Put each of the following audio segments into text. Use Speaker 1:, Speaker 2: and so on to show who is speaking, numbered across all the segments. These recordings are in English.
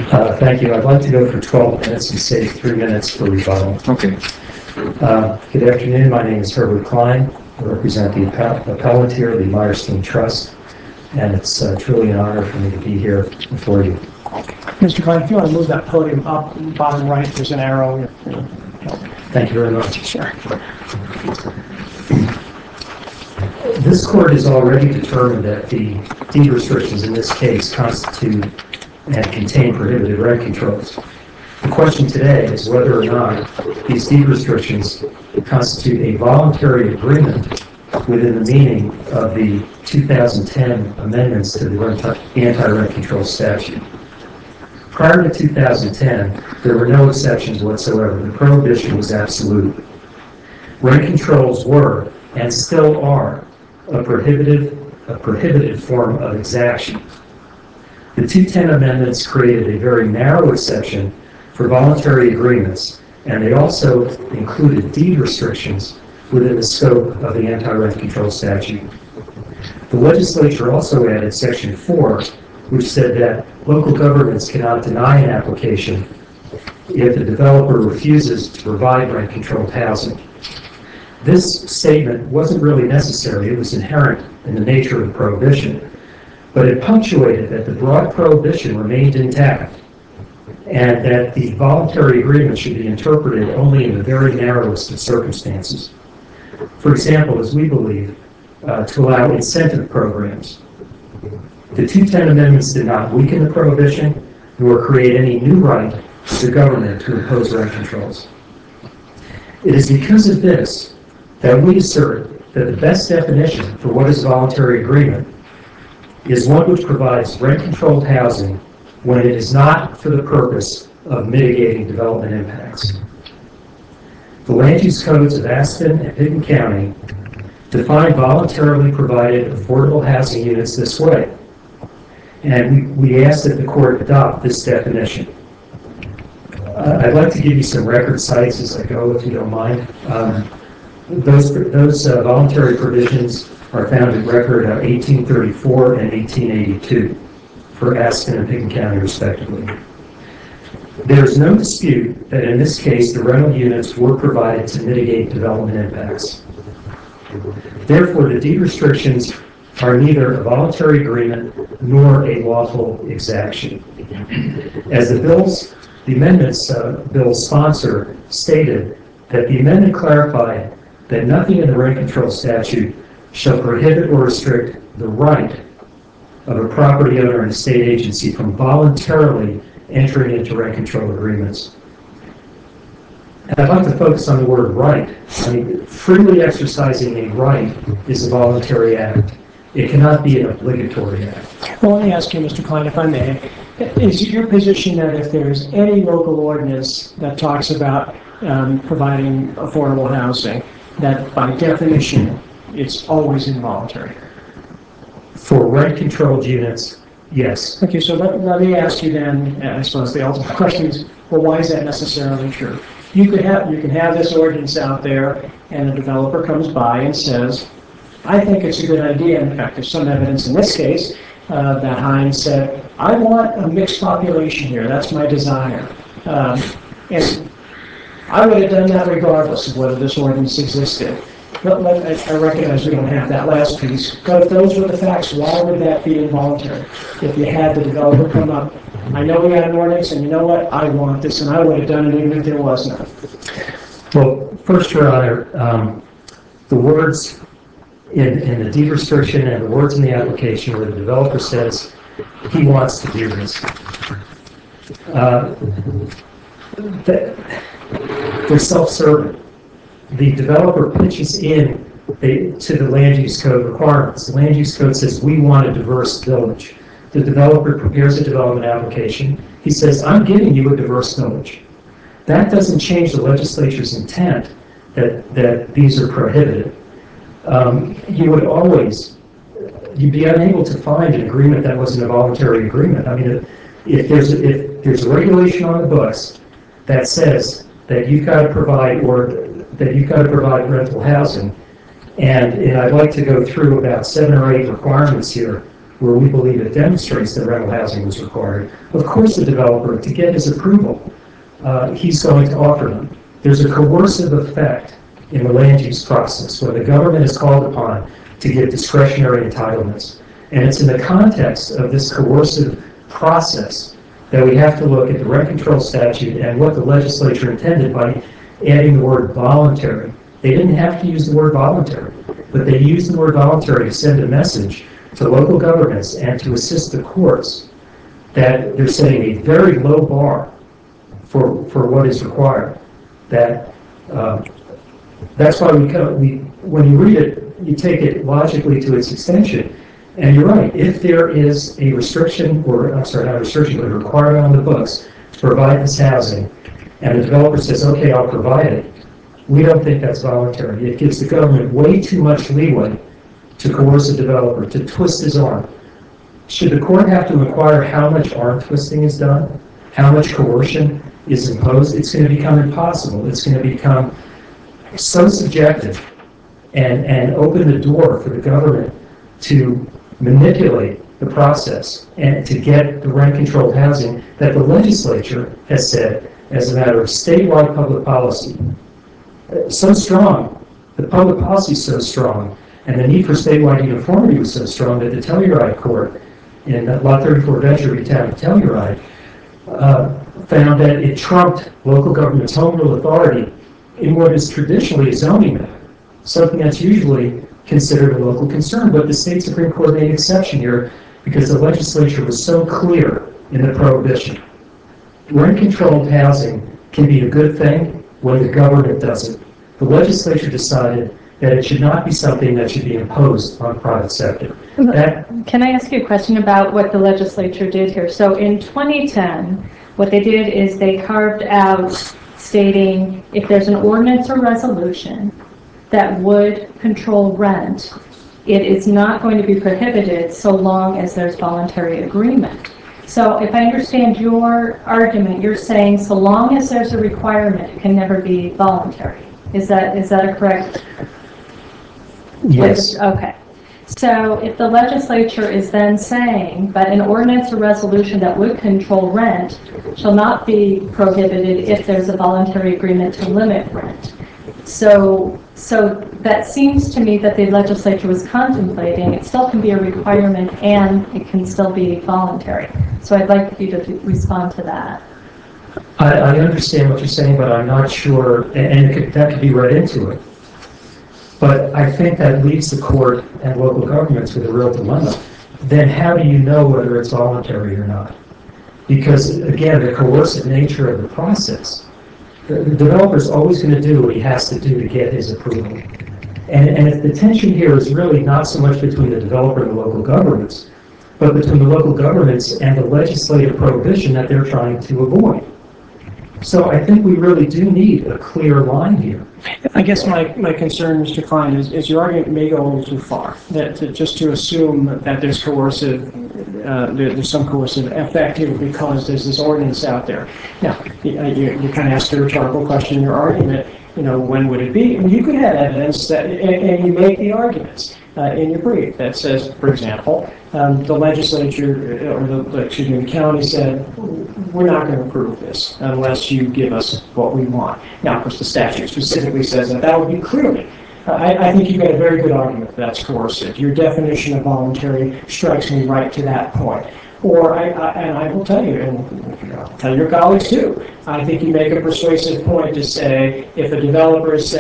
Speaker 1: Thank you. I'd like to go for 12 minutes and save 3 minutes for rebuttal.
Speaker 2: Okay.
Speaker 1: Good afternoon. My name is Herbert Klein. I represent the appellant here, the Meyerstein Trust, and it's truly an honor for me to be here before you.
Speaker 3: Mr. Klein, if you want to move that podium up, bottom right, there's an arrow.
Speaker 1: Thank you very much.
Speaker 3: Sure.
Speaker 1: This court has already determined that the deed restrictions in this case constitute and contain prohibited rent controls. The question today is whether or not these deed restrictions constitute a voluntary agreement within the meaning of the 2010 amendments to the anti-rent control statute. Prior to 2010, there were no exceptions whatsoever. The prohibition was absolute. Rent controls were, and still are, a prohibited form of exaction. The 2010 amendments created a very narrow exception for voluntary agreements, and they also included deed restrictions within the scope of the anti-rent control statute. The legislature also added Section 4, which said that local governments cannot deny an application if the developer refuses to provide rent-controlled housing. This statement wasn't really necessary. It was inherent in the nature of the prohibition, but it punctuated that the broad prohibition remained intact and that the voluntary agreement should be interpreted only in the very narrowest of circumstances. For example, as we believe, to allow incentive programs. The 2010 amendments did not weaken the prohibition nor create any new right to the government to impose rent controls. It is because of this that we assert that the best definition for what is a voluntary agreement is one which provides rent-controlled housing when it is not for the purpose of mitigating development impacts. The land use codes of Aspen and Pittman County define voluntarily provided affordable housing units this way, and we ask that the court adopt this definition. I'd like to give you some record sites as I go, if you don't mind. Those voluntary provisions are found in record 1834 and 1882 for Aspen and Pittman County, respectively. There is no dispute that in this case the rental units were provided to mitigate development impacts. Therefore, the deed restrictions are neither a voluntary agreement nor a lawful exaction. As the amendments bill's sponsor stated, that the amendment clarified that nothing in the rent control statute shall prohibit or restrict the right of a property owner and a state agency from voluntarily entering into rent control agreements. And I'd like to focus on the word right. I mean, freely exercising a right is a voluntary act. It cannot be an obligatory act.
Speaker 3: Well, let me ask you, Mr. Klein, if I may. Is it your position that if there's any local ordinance that talks about providing affordable housing, that by definition it's always involuntary?
Speaker 1: For rent-controlled units, yes.
Speaker 3: Okay, so let me ask you then, I suppose the ultimate question is, well, why is that necessarily true? You can have this ordinance out there, and a developer comes by and says, I think it's a good idea. In fact, there's some evidence in this case that Hines said, I want a mixed population here. That's my desire. And I would have done that regardless of whether this ordinance existed. But I recognize we don't have that last piece. But if those were the facts, why would that be involuntary? If you had the developer come up, I know we got an ordinance, and you know what? I want this, and I would have done it even if there was none.
Speaker 1: Well, first, Your Honor, the words in the deed restriction and the words in the application where the developer says he wants to do this, they're self-serving. The developer pitches in to the land use code requirements. The land use code says we want a diverse village. The developer prepares a development application. He says, I'm giving you a diverse village. That doesn't change the legislature's intent that these are prohibited. You'd be unable to find an agreement that wasn't a voluntary agreement. I mean, if there's a regulation on the books that says that you've got to provide rental housing, and I'd like to go through about 7 or 8 requirements here where we believe it demonstrates that rental housing was required, of course the developer, to get his approval, he's going to offer them. There's a coercive effect in the land use process where the government is called upon to give discretionary entitlements. And it's in the context of this coercive process that we have to look at the rent control statute and what the legislature intended by adding the word voluntary. They didn't have to use the word voluntary, but they used the word voluntary to send a message to local governments and to assist the courts that they're setting a very low bar for what is required. That's why when you read it, you take it logically to its extension. And you're right, if there is a restriction, or I'm sorry, not a restriction, but a requirement on the books to provide this housing, and the developer says, okay, I'll provide it, we don't think that's voluntary. It gives the government way too much leeway to coerce a developer, to twist his arm. Should the court have to inquire how much arm twisting is done, how much coercion is imposed, it's going to become impossible. It's going to become so subjective and open the door for the government to manipulate the process and to get the rent-controlled housing that the legislature has said, as a matter of statewide public policy, so strong, the public policy is so strong, and the need for statewide uniformity was so strong that the Telluride Court in Lot 34 Venture v. Town of Telluride found that it trumped local government's home rule authority in what is traditionally a zoning matter, something that's usually considered a local concern. But the state Supreme Court made an exception here because the legislature was so clear in the prohibition. Rent-controlled housing can be a good thing when the government does it. The legislature decided that it should not be something that should be imposed on the private sector.
Speaker 2: Can I ask you a question about what the legislature did here? So in 2010, what they did is they carved out stating if there's an ordinance or resolution that would control rent, it is not going to be prohibited so long as there's voluntary agreement. So if I understand your argument, you're saying so long as there's a requirement, it can never be voluntary. Is that a correct?
Speaker 1: Yes.
Speaker 2: Okay. So if the legislature is then saying, but an ordinance or resolution that would control rent shall not be prohibited if there's a voluntary agreement to limit rent. So that seems to me that the legislature was contemplating it still can be a requirement and it can still be voluntary. So I'd like you to respond to that.
Speaker 1: I understand what you're saying, but I'm not sure, and that could be read into it. But I think that leaves the court and local governments with a real dilemma. Then how do you know whether it's voluntary or not? Because, again, the coercive nature of the process, the developer's always going to do what he has to do to get his approval. And if the tension here is really not so much between the developer and the local governments, but between the local governments and the legislative prohibition that they're trying to avoid. So I think we really do need a clear line here.
Speaker 3: I guess my concern, Mr. Klein, is your argument may go a little too far. Just to assume that there's there's some coercive effect here because there's this ordinance out there. Now, you kind of asked a rhetorical question in your argument. When would it be? And you could have evidence that, and you make the arguments in your brief that says, for example, the legislature or the county said, we're not going to approve this unless you give us what we want. Now, of course, the statute specifically says that would be clearly. I think you've got a very good argument that that's coercive. Your definition of voluntary strikes me right to that point. Or, I will tell you, and I'll tell your colleagues too, I think you make a persuasive point to say, if the developer is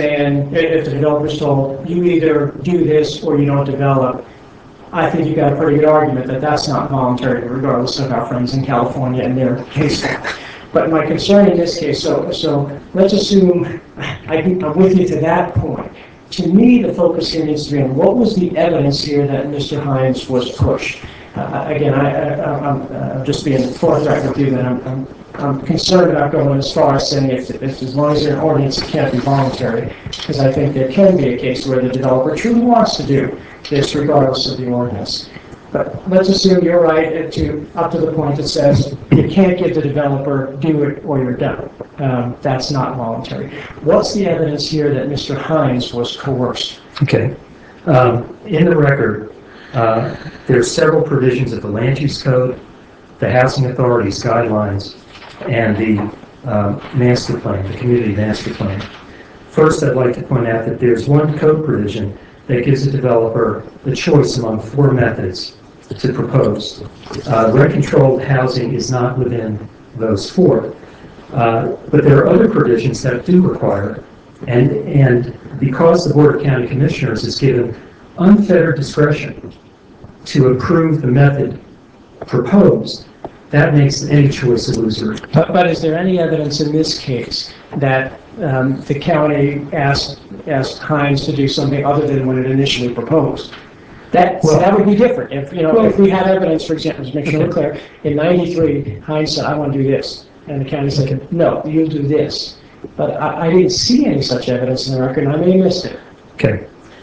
Speaker 3: told, you either do this or you don't develop, I think you've got a pretty good argument that that's not voluntary, regardless of our friends in California and their case law. But my concern in this case, so let's assume I'm with you to that point. To me, the focus here needs to be on what was the evidence here that Mr. Hines was pushed. Again, I'm just being forthright with you that I'm concerned about going as far as saying if as long as there's an ordinance, it can't be voluntary, because I think there can be a case where the developer truly wants to do this regardless of the ordinance. But let's assume you're right up to the point that says you can't give the developer do it or you're done. That's not voluntary. What's the evidence here that Mr. Hines was coerced?
Speaker 1: Okay. In the record, There are several provisions of the Land Use Code, the Housing Authority's guidelines, and the master plan, the community master plan. First, I'd like to point out that there's one code provision that gives a developer the choice among 4 methods to propose. Rent-controlled housing is not within those 4. But there are other provisions that do require, and because the Board of County Commissioners is given unfettered discretion to approve the method proposed, that makes any choice illusory.
Speaker 3: But is there any evidence in this case that the county asked Hines to do something other than what it initially proposed? That would be different. If we had evidence, for example, to make sure we're clear, in '93, Hines said, "I want to do this," and the county said, "No, you'll do this." But I didn't see any such evidence in the record, and I may have missed it.
Speaker 1: Okay.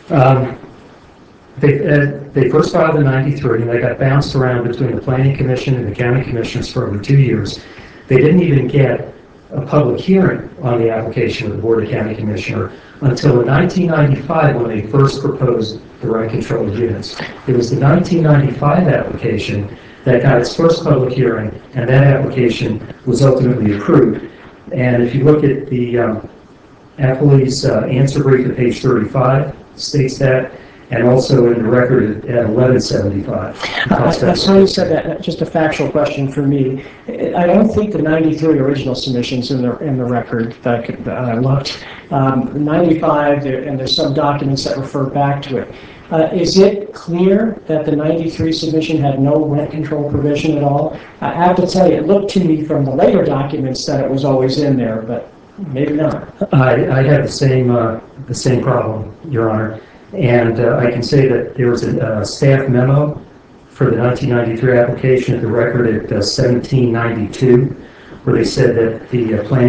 Speaker 1: They first filed in '93, and they got bounced around between the Planning Commission and the County Commissioners for over 2 years. They didn't even get a public hearing on the application of the Board of County Commissioner until in 1995 when they first proposed the rent-controlled units. It was the 1995 application that got its first public hearing, and that application was ultimately approved. And if you look at the appellee's answer brief at page 35, states that, and also in the record at 1175.
Speaker 3: I sorry said that, just a factual question for me. I don't think the '93 original submissions in the record that I looked. 95, and there's some documents that refer back to it. Is it clear that the '93 submission had no rent control provision at all? I have to tell you, it looked to me from the later documents that it was always in there, but maybe not.
Speaker 1: I have the same problem, Your Honor. And I can say that there was a staff memo for the 1993 application at the record at 1792, where they said that the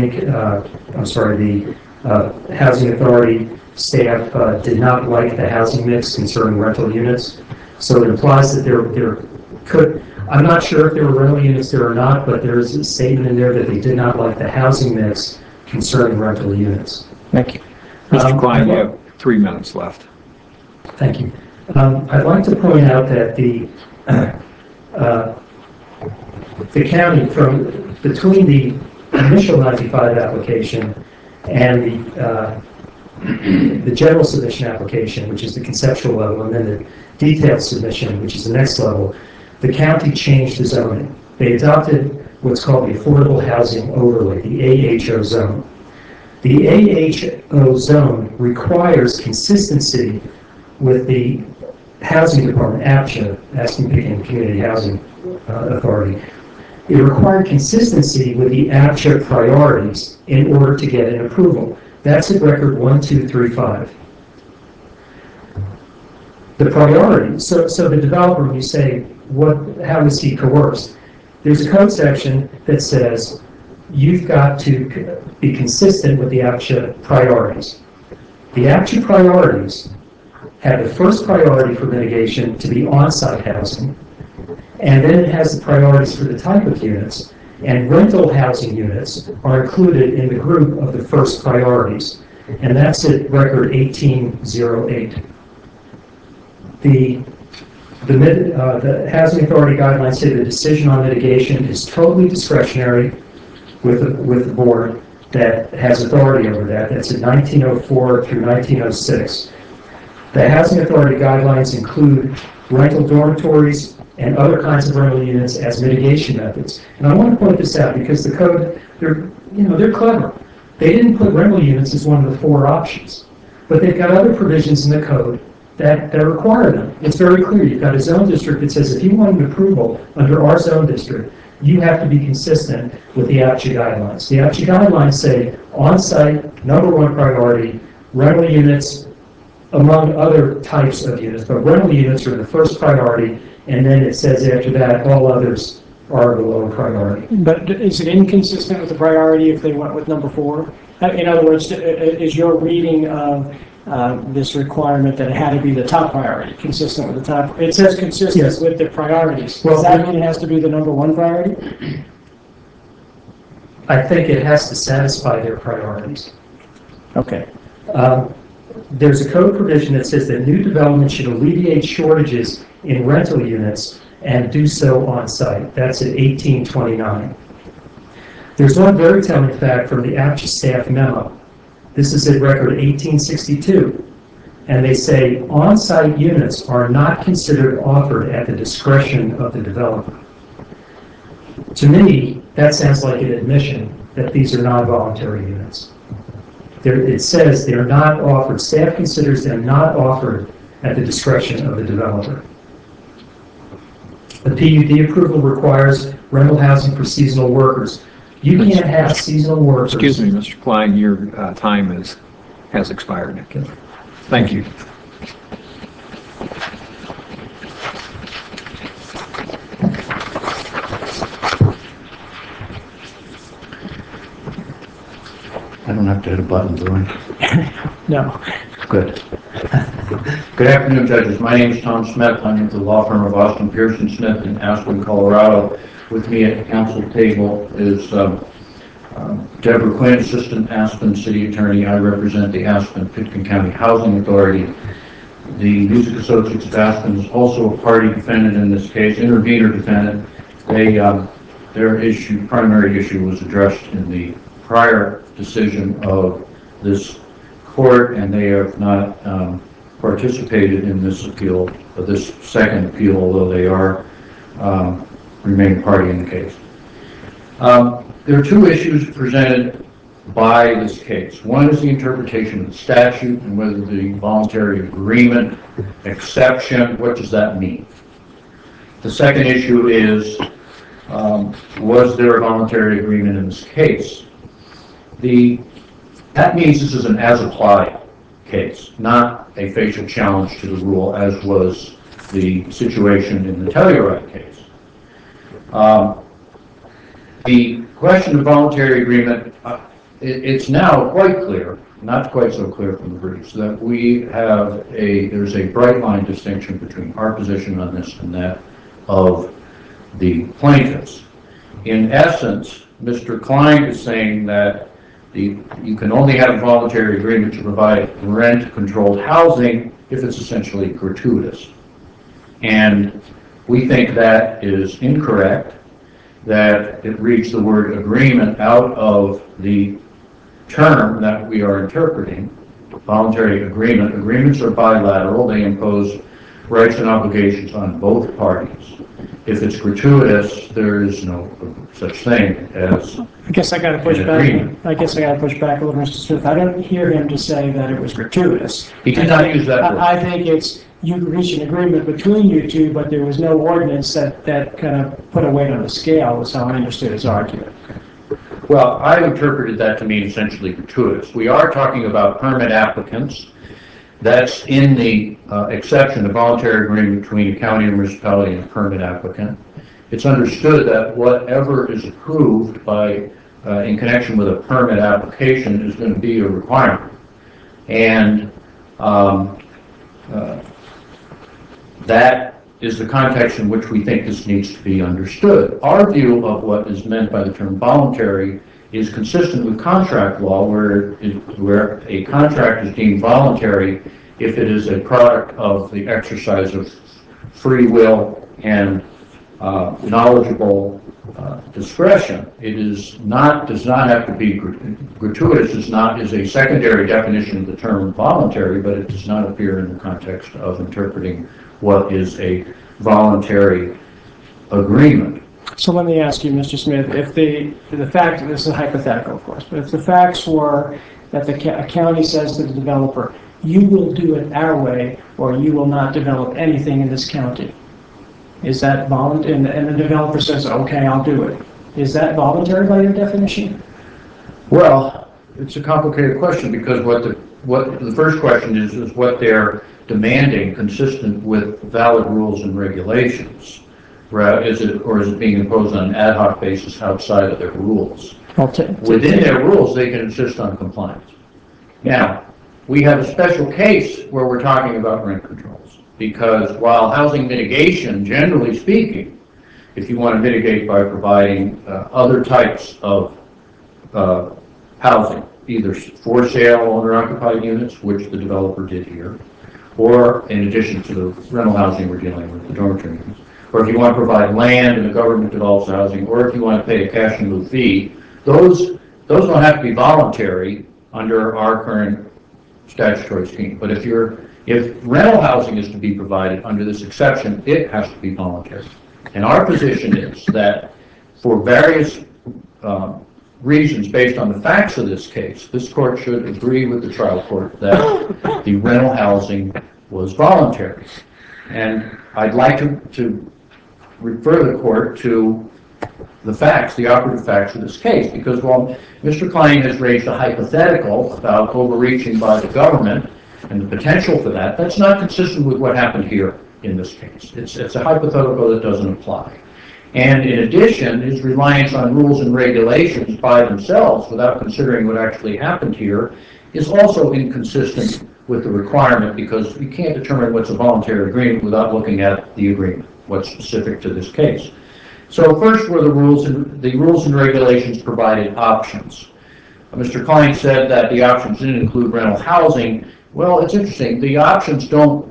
Speaker 1: Housing Authority staff did not like the housing mix concerning rental units. So it implies that there could, I'm not sure if there were rental units there or not, but there is a statement in there that they did not like the housing mix concerning rental units.
Speaker 3: Thank you.
Speaker 4: Mr. Klein, you have 3 minutes left.
Speaker 1: Thank you. I'd like to point out that the county, between the initial 95 application and the general submission application, which is the conceptual level, and then the detailed submission, which is the next level, the county changed the zoning. They adopted what's called the Affordable Housing Overlay, the AHO zone. The AHO zone requires consistency with the Housing Department, APSHA, Aspen Pekin Community Housing Authority. It required consistency with the APSHA priorities in order to get an approval. That's at record 1235. The priorities, so the developer, when you say, how is he coerced? There's a code section that says you've got to be consistent with the APSHA priorities. The APSHA priorities have the first priority for mitigation to be on-site housing, and then it has the priorities for the type of units, and rental housing units are included in the group of the first priorities, and that's at record 1808. The Housing Authority guidelines say the decision on mitigation is totally discretionary with the board that has authority over that. That's in 1904 through 1906. The Housing Authority guidelines include rental dormitories and other kinds of rental units as mitigation methods. And I want to point this out because the code, they're clever. They didn't put rental units as one of the 4 options, but they've got other provisions in the code that require them. It's very clear. You've got a zone district that says if you want an approval under our zone district, you have to be consistent with the APSHA guidelines. The APSHA guidelines say on-site, #1 priority, rental units, among other types of units, but rental units are the first priority, and then it says after that, all others are the lower priority.
Speaker 3: But is it inconsistent with the priority if they went with #4? In other words, is your reading of this requirement that it had to be the top priority, consistent with the top? It says consistent
Speaker 1: Yes.
Speaker 3: with the priorities.
Speaker 1: Well,
Speaker 3: Does that mean it has to be the #1 priority?
Speaker 1: I think it has to satisfy their priorities.
Speaker 3: Okay.
Speaker 1: There's a code provision that says that new development should alleviate shortages in rental units and do so on site. That's at 1829. There's one very telling fact from the APCHA staff memo. This is at record 1862. And they say on-site units are not considered offered at the discretion of the developer. To me, that sounds like an admission that these are not voluntary units. It says they're not offered, staff considers them not offered at the discretion of the developer. The PUD approval requires rental housing for seasonal workers. You can't have seasonal workers.
Speaker 4: Excuse me, Mr. Klein, your time has expired. Thank you.
Speaker 5: I don't have to hit a button, do I?
Speaker 3: No.
Speaker 5: Good. Good afternoon, judges. My name is Tom Smith. I'm with the law firm of Austin Pearson Smith in Aspen, Colorado. With me at the council table is Deborah Quinn, Assistant Aspen City Attorney. I represent the Aspen-Pitkin County Housing Authority. The Music Associates of Aspen is also a party defendant in this case, intervener defendant. Their primary issue was addressed in the prior decision of this court, and they have not participated in this appeal, this second appeal, although they are remain party in the case. There are two issues presented by this case. One is the interpretation of the statute and whether the voluntary agreement exception, what does that mean? The second issue is, was there a voluntary agreement in this case? That means this is an as-applied case, not a facial challenge to the rule, as was the situation in the Telluride case. The question of voluntary agreement, it's now quite clear, not quite so clear from the briefs, that there's a bright line distinction between our position on this and that of the plaintiffs. In essence, Mr. Klein is saying that you can only have a voluntary agreement to provide rent-controlled housing if it's essentially gratuitous. And we think that is incorrect, that it reads the word agreement out of the term that we are interpreting, voluntary agreement. Agreements are bilateral. They impose rights and obligations on both parties. If it's gratuitous, there is no such thing as
Speaker 3: I guess I got to push back. I guess I got to push back a little, Mr. Smith. I don't hear him to say that it was gratuitous.
Speaker 5: He did not use that word.
Speaker 3: I think it's you reach an agreement between you two, but there was no ordinance that kind of put a weight on the scale. Was how I understood his argument.
Speaker 5: Well, I interpreted that to mean essentially gratuitous. We are talking about permit applicants. That's in the exception, the voluntary agreement between a county or municipality and a permit applicant. It's understood that whatever is approved by, in connection with a permit application is going to be a requirement. And that is the context in which we think this needs to be understood. Our view of what is meant by the term voluntary is consistent with contract law, where a contract is deemed voluntary if it is a product of the exercise of free will and knowledgeable discretion. It does not have to be gratuitous. Is a secondary definition of the term voluntary, but it does not appear in the context of interpreting what is a voluntary agreement.
Speaker 3: So let me ask you, Mr. Smith, if the fact, this is hypothetical, of course, but if the facts were that a county says to the developer, you will do it our way, or you will not develop anything in this county, is that voluntary? And the developer says, okay, I'll do it. Is that voluntary by your definition?
Speaker 5: Well, it's a complicated question because what the first question is what they're demanding consistent with valid rules and regulations. Right? Is it being imposed on an ad hoc basis outside of their rules? Within their rules, they can insist on compliance. Now, we have a special case where we're talking about rent controls because while housing mitigation, generally speaking, if you want to mitigate by providing other types of housing, either for sale owner-occupied units, which the developer did here, or in addition to the rental housing we're dealing with, the dormitory units, or if you want to provide land and the government develops housing, or if you want to pay a cash in lieu fee, those don't have to be voluntary under our current statutory scheme. But if rental housing is to be provided under this exception, it has to be voluntary. And our position is that for various reasons based on the facts of this case, this court should agree with the trial court that the rental housing was voluntary. And I'd like to refer the court to the facts, the operative facts of this case, because while Mr. Klein has raised a hypothetical about overreaching by the government and the potential for that, that's not consistent with what happened here in this case. It's a hypothetical that doesn't apply. And in addition, his reliance on rules and regulations by themselves, without considering what actually happened here, is also inconsistent with the requirement, because we can't determine what's a voluntary agreement without looking at the agreement, what's specific to this case. So first were the rules and regulations provided options. Mr. Klein said that the options didn't include rental housing. Well, it's interesting. The options don't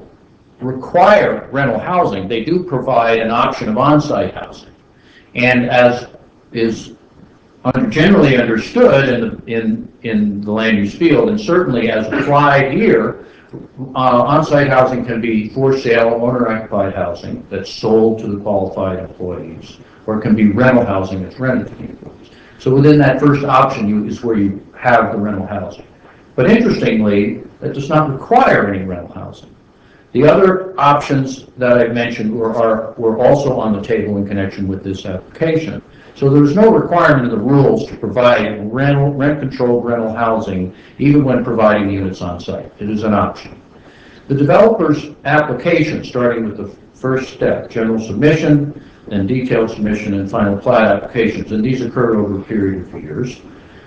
Speaker 5: require rental housing. They do provide an option of on-site housing. And as is generally understood in the land use field, and certainly as applied here, on-site housing can be for sale, owner-occupied housing that's sold to the qualified employees, or it can be rental housing that's rented to the employees. So within that first option is where you have the rental housing. But interestingly, that does not require any rental housing. The other options that I mentioned were also on the table in connection with this application. So there was no requirement in the rules to provide rent-controlled rental housing even when providing units on site. It is an option. The developer's application, starting with the first step, general submission, then detailed submission, and final plat applications, and these occurred over a period of years,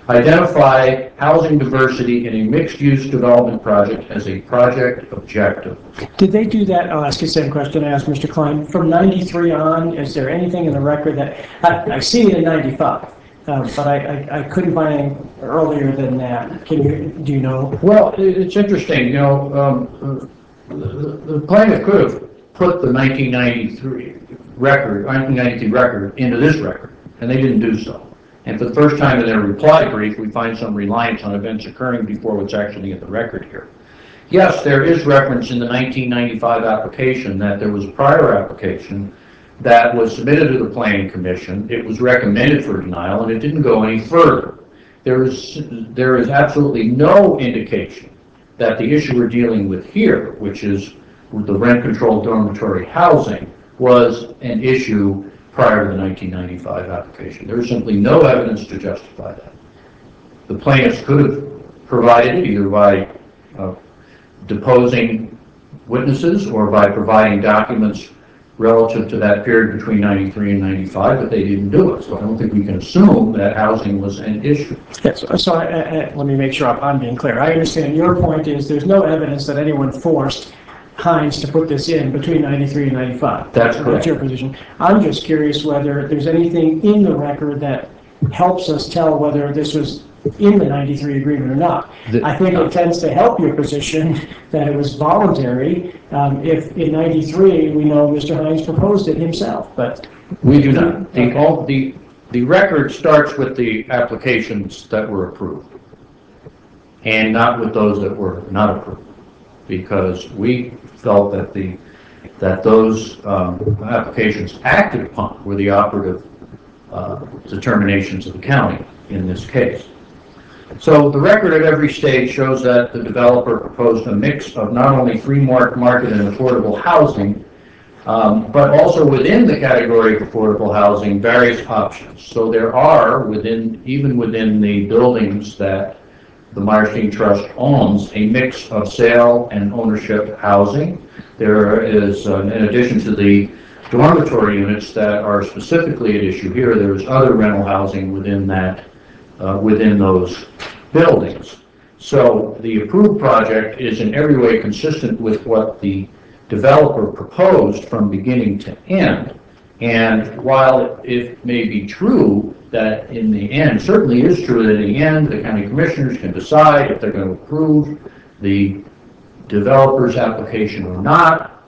Speaker 5: identify housing diversity in a mixed-use development project as a project objective.
Speaker 3: Did they do that? I'll ask you the same question I asked Mr. Klein. From 93 on, is there anything in the record that, I see it in 95, but I couldn't find anything earlier than that. Do you know?
Speaker 5: Well, it's interesting, the plaintiff could have put the 1993 record into this record, and they didn't do so. And for the first time in their reply brief, we find some reliance on events occurring before what's actually in the record here. Yes, there is reference in the 1995 application that there was a prior application that was submitted to the Planning Commission. It was recommended for denial, and it didn't go any further. There is absolutely no indication that the issue we're dealing with here, which is with the rent-controlled dormitory housing, was an issue prior to the 1995 application. There is simply no evidence to justify that. The plaintiffs could have provided it either by deposing witnesses or by providing documents relative to that period between 93 and 95, but they didn't do it. So I don't think we can assume that housing was an issue.
Speaker 3: Yes, so let me make sure I'm being clear. I understand your point is there's no evidence that anyone forced Hines to put this in between 93 and 95.
Speaker 5: That's correct.
Speaker 3: That's your position. I'm just curious whether there's anything in the record that helps us tell whether this was in the 93 agreement or not. I think it tends to help your position that it was voluntary if in 93 we know Mr. Hines proposed it himself, but
Speaker 5: we do not. Okay. The record starts with the applications that were approved and not with those that were not approved, because we felt that those applications acted upon were the operative determinations of the county in this case. So the record at every stage shows that the developer proposed a mix of not only free market and affordable housing, but also within the category of affordable housing, various options. So there are, even within the buildings that the Meyerstein Trust owns, a mix of sale and ownership housing. There is, in addition to the dormitory units that are specifically at issue here, there is other rental housing within those buildings. So the approved project is in every way consistent with what the developer proposed from beginning to end. And while it may be true that in the end, certainly is true that in the end, the county commissioners can decide if they're going to approve the developer's application or not.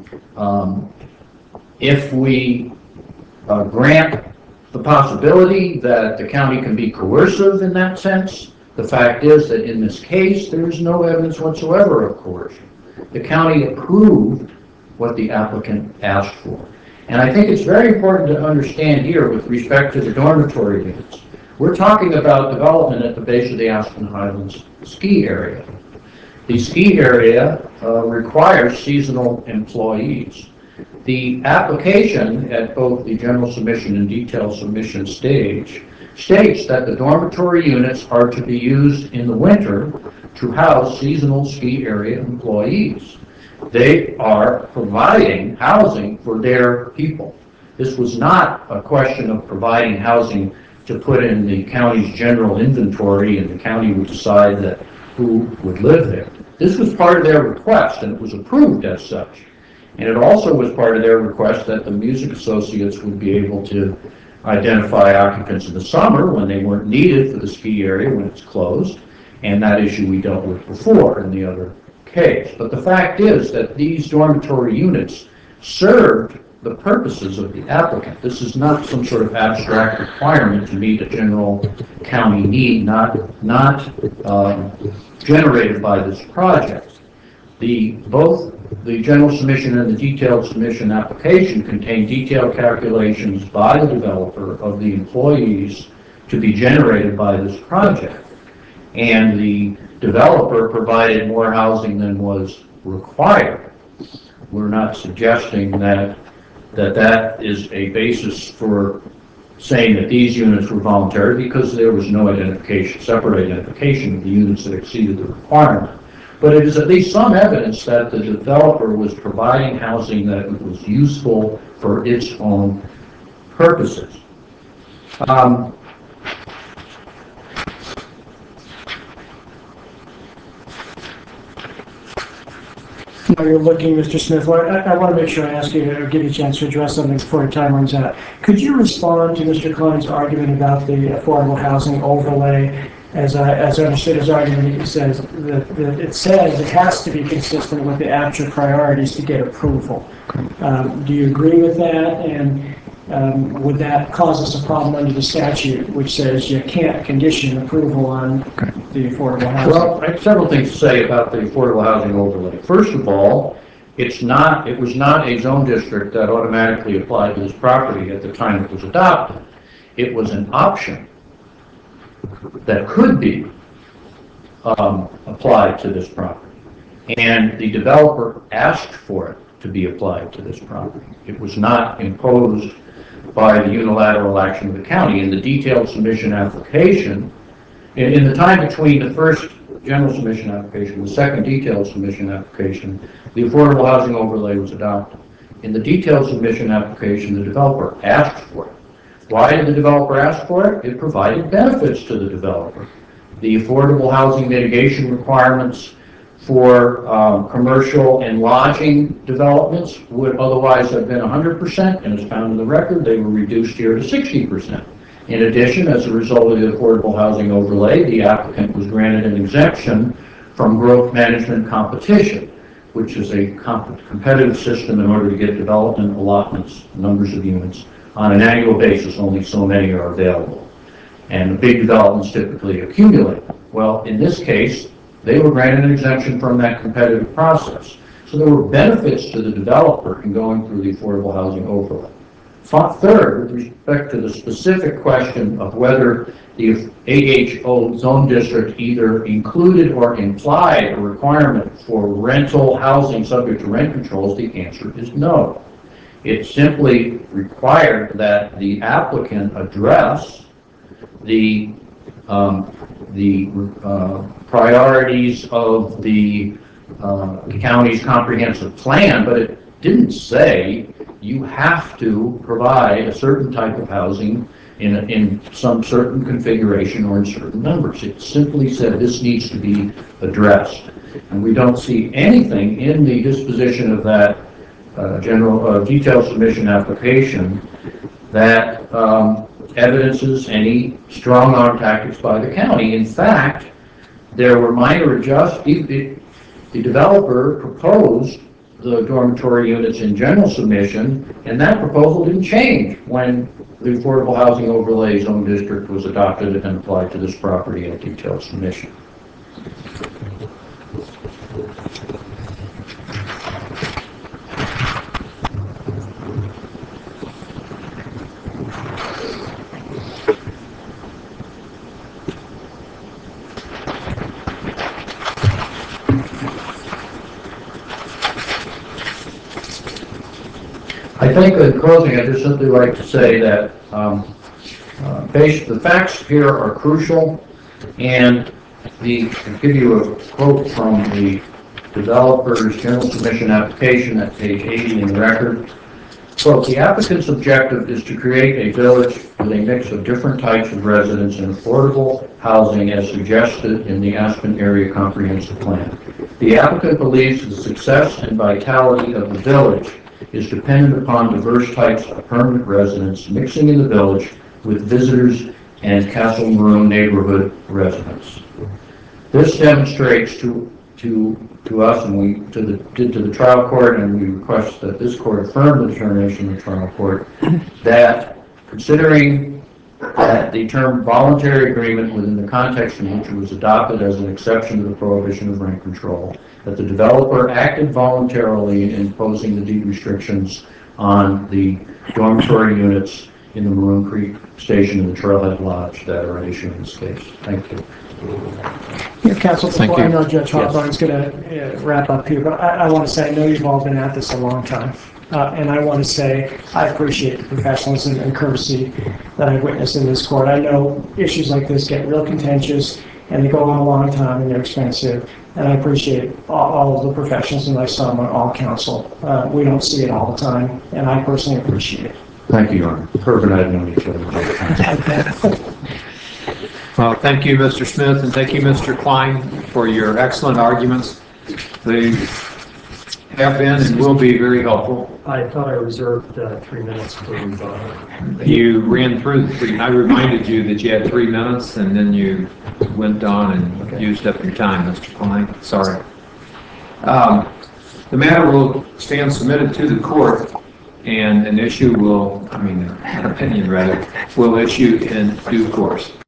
Speaker 5: If we grant the possibility that the county can be coercive in that sense, the fact is that in this case, there is no evidence whatsoever of coercion. The county approved what the applicant asked for. And I think it's very important to understand here with respect to the dormitory units. We're talking about development at the base of the Aspen Highlands ski area. The ski area requires seasonal employees. The application at both the general submission and detailed submission stage states that the dormitory units are to be used in the winter to house seasonal ski area employees. They are providing housing for their people. This was not a question of providing housing to put in the county's general inventory and the county would decide that who would live there. This was part of their request and it was approved as such. And it also was part of their request that the music associates would be able to identify occupants in the summer when they weren't needed for the ski area when it's closed. And that issue we dealt with before in the other case. But the fact is that these dormitory units served the purposes of the applicant. This is not some sort of abstract requirement to meet a general county need, not generated by this project. Both the general submission and the detailed submission application contain detailed calculations by the developer of the employees to be generated by this project. And the developer provided more housing than was required. We're not suggesting that is a basis for saying that these units were voluntary because there was no identification, separate identification of the units that exceeded the requirement. But it is at least some evidence that the developer was providing housing that was useful for its own purposes.
Speaker 3: While you're looking, Mr. Smith, I want to make sure I ask you or give you a chance to address something before your time runs out. Could you respond to Mr. Klein's argument about the affordable housing overlay? As I understood his argument, he says that it has to be consistent with the actual priorities to get approval. Do you agree with that? And would that cause us a problem under the statute, which says you can't condition approval on the affordable housing?
Speaker 5: Well, I have several things to say about the affordable housing overlay. First of all, it was not a zone district that automatically applied to this property at the time it was adopted. It was an option that could be applied to this property. And the developer asked for it to be applied to this property. It was not imposed by the unilateral action of the county. In the detailed submission application, in the time between the first general submission application and the second detailed submission application, the affordable housing overlay was adopted. In the detailed submission application, the developer asked for it. Why did the developer ask for it? It provided benefits to the developer. The affordable housing mitigation requirements for commercial and lodging developments would otherwise have been 100%, and as found in the record, they were reduced here to 60%. In addition, as a result of the affordable housing overlay, the applicant was granted an exemption from growth management competition, which is a competitive system in order to get development allotments, numbers of units. On an annual basis, only so many are available. And the big developments typically accumulate. Well, in this case, they were granted an exemption from that competitive process. So there were benefits to the developer in going through the affordable housing overlay. Third, with respect to the specific question of whether the AHO zone district either included or implied a requirement for rental housing subject to rent controls, the answer is no. It simply required that the applicant address the priorities of the county's comprehensive plan, but it didn't say you have to provide a certain type of housing in some certain configuration or in certain numbers. It simply said this needs to be addressed. And we don't see anything in the disposition of that detailed submission application that evidences any strong-arm tactics by the county. In fact, there were minor adjustments. The developer proposed the dormitory units in general submission, and that proposal didn't change when the Affordable Housing Overlay Zone District was adopted and applied to this property in a detailed submission. I think in closing, I'd just simply like to say that the facts here are crucial, and I'll give you a quote from the developer's general submission application at page 80 in the record. Quote, "The applicant's objective is to create a village with a mix of different types of residents and affordable housing as suggested in the Aspen Area Comprehensive Plan. The applicant believes the success and vitality of the village is dependent upon diverse types of permanent residents mixing in the village with visitors and Castle Maroon neighborhood residents. This demonstrates to us, and we did to the trial court, and we request that this court affirm the determination of the trial court, that considering that the term voluntary agreement within the context in which it was adopted as an exception to the prohibition of rent control, that the developer acted voluntarily in imposing the deed restrictions on the dormitory units in the Maroon Creek Station and the Trailhead Lodge that are at issue in this case. Thank you."
Speaker 3: Yeah, Council,
Speaker 4: Thank
Speaker 3: before I
Speaker 4: you.
Speaker 3: know Judge Hawthorne's going to wrap up here, but I want to say I know you've all been at this a long time. And I want to say I appreciate the professionalism and courtesy that I've witnessed in this court. I know issues like this get real contentious and they go on a long time and they're expensive. And I appreciate all of the professionalism I saw among all counsel. We don't see it all the time, and I personally appreciate it.
Speaker 5: Thank you, Your Honor. Herb and I have known each other.
Speaker 4: Well, thank you, Mr. Smith, and thank you, Mr. Klein, for your excellent arguments. They have been and will be very helpful.
Speaker 1: I thought I reserved 3 minutes for rebuttal.
Speaker 4: You ran through, I reminded you that you had 3 minutes, and then you went on and used up your time, Mr. Klein. Sorry. The matter will stand submitted to the court, and an opinion rather, will issue in due course.